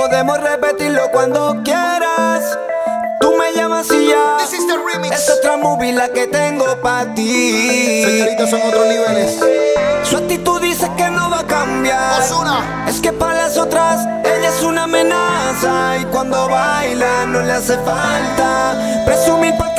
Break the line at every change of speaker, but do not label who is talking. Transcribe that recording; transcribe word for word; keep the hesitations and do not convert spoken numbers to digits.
podemos repetirlo cuando quieras. Tú me llamas y ya.
This is the remix.
Es otra movie la que tengo pa' ti.
Señoritas, son otros niveles.
Su actitud dice que no va a cambiar.
Ozuna.
Es que para las otras ella es una amenaza. Y cuando baila no le hace falta presumir porque